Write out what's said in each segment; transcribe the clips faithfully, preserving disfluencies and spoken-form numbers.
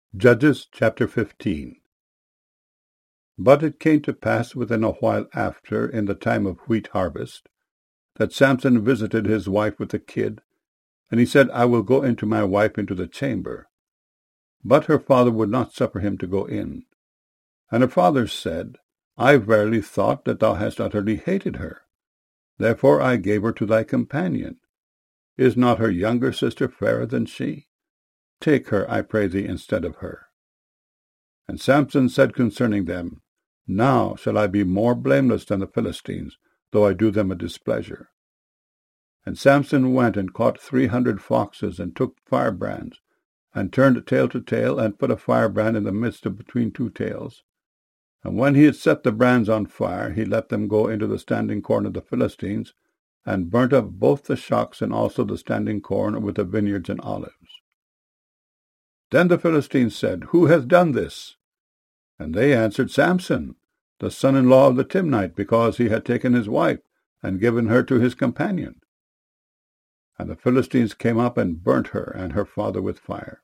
Judges chapter fifteen. But it came to pass within a while after, in the time of wheat harvest, that Samson visited his wife with a kid, and he said, I will go into my wife into the chamber. But her father would not suffer him to go in. And her father said, I verily thought that thou hast utterly hated her. Therefore I gave her to thy companion. Is not her younger sister fairer than she? Take her, I pray thee, instead of her. And Samson said concerning them, Now shall I be more blameless than the Philistines, though I do them a displeasure. And Samson went and caught three hundred foxes, and took firebrands, and turned tail to tail, and put a firebrand in the midst of between two tails. And when he had set the brands on fire, he let them go into the standing corn of the Philistines, and burnt up both the shocks and also the standing corn with the vineyards and olives. Then the Philistines said, Who hath done this? And they answered, Samson, the son-in-law of the Timnite, because he had taken his wife, and given her to his companion. And the Philistines came up and burnt her and her father with fire.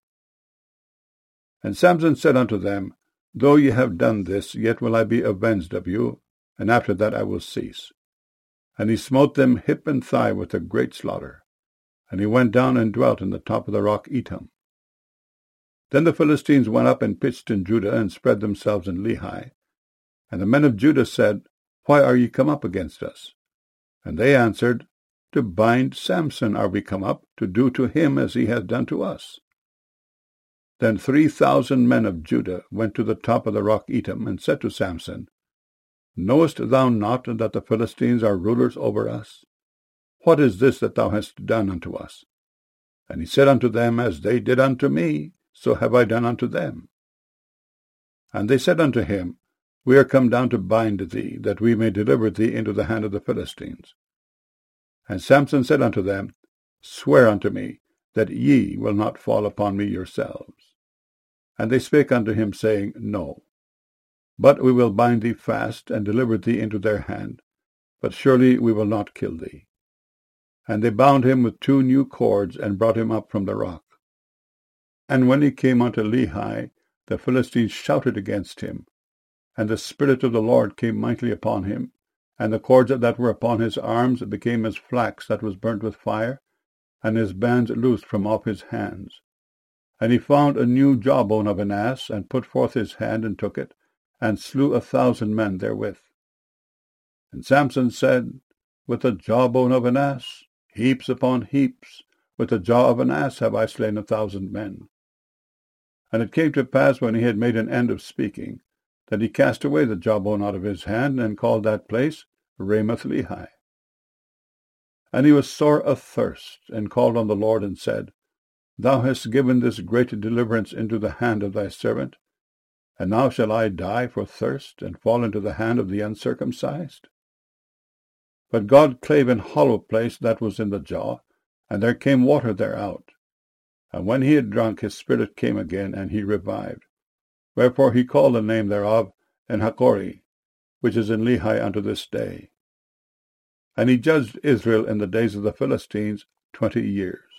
And Samson said unto them, Though ye have done this, yet will I be avenged of you, and after that I will cease. And he smote them hip and thigh with a great slaughter. And he went down and dwelt in the top of the rock Etam. Then the Philistines went up and pitched in Judah, and spread themselves in Lehi. And the men of Judah said, Why are ye come up against us? And they answered, To bind Samson are we come up, to do to him as he hath done to us. Then three thousand men of Judah went to the top of the rock Etam, and said to Samson, Knowest thou not that the Philistines are rulers over us? What is this that thou hast done unto us? And he said unto them, As they did unto me, so have I done unto them. And they said unto him, We are come down to bind thee, that we may deliver thee into the hand of the Philistines. And Samson said unto them, Swear unto me, that ye will not fall upon me yourselves. And they spake unto him, saying, No. But we will bind thee fast, and deliver thee into their hand, but surely we will not kill thee. And they bound him with two new cords, and brought him up from the rock. And when he came unto Lehi, the Philistines shouted against him. And the Spirit of the Lord came mightily upon him, and the cords that were upon his arms became as flax that was burnt with fire, and his bands loosed from off his hands. And he found a new jawbone of an ass, and put forth his hand, and took it, and slew a thousand men therewith. And Samson said, With the jawbone of an ass, heaps upon heaps, with the jaw of an ass have I slain a thousand men. And it came to pass, when he had made an end of speaking, that he cast away the jawbone out of his hand, and called that place Ramath-lehi. And he was sore athirst, and called on the Lord, and said, Thou hast given this great deliverance into the hand of thy servant, and now shall I die for thirst, and fall into the hand of the uncircumcised? But God clave an hollow place that was in the jaw, and there came water thereout. And when he had drunk, his spirit came again, and he revived. Wherefore he called the name thereof En-hakkore, which is in Lehi unto this day. And he judged Israel in the days of the Philistines twenty years.